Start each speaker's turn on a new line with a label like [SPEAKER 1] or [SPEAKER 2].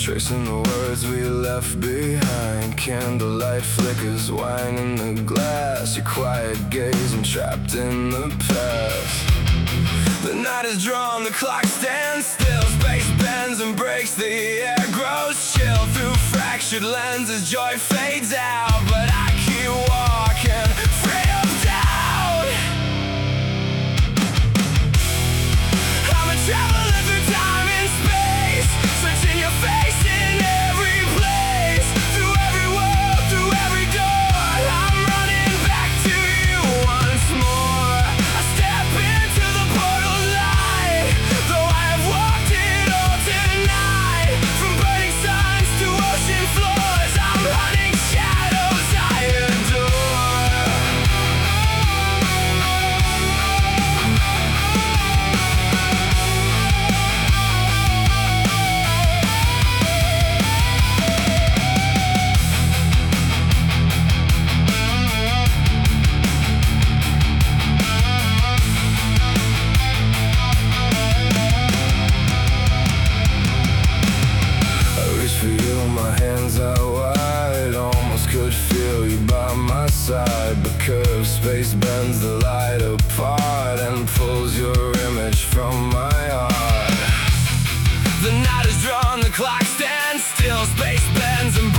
[SPEAKER 1] tracing the words we left behind. Candlelight flickers, wine in the glass. Your quiet gaze and trapped in the past. The night is drawn, the clock stands still. Space bends and breaks, the air grows chill. Through fractured lenses, joy fades out, but I keep walking, free of doubt. I'm a traveler through time and space, searching your face in every place. Through every world, through every door, I'm running back to you once more. I step into the portal light, though I have walked it all tonight. From burning suns to ocean floors, I'm hunting shadows I adore. I reach for you, my hands are wide. Almost could feel you by my side, but curved space bends the light apart and pulls your image from my heart. The night is drawn, the clock stands still. Space bends and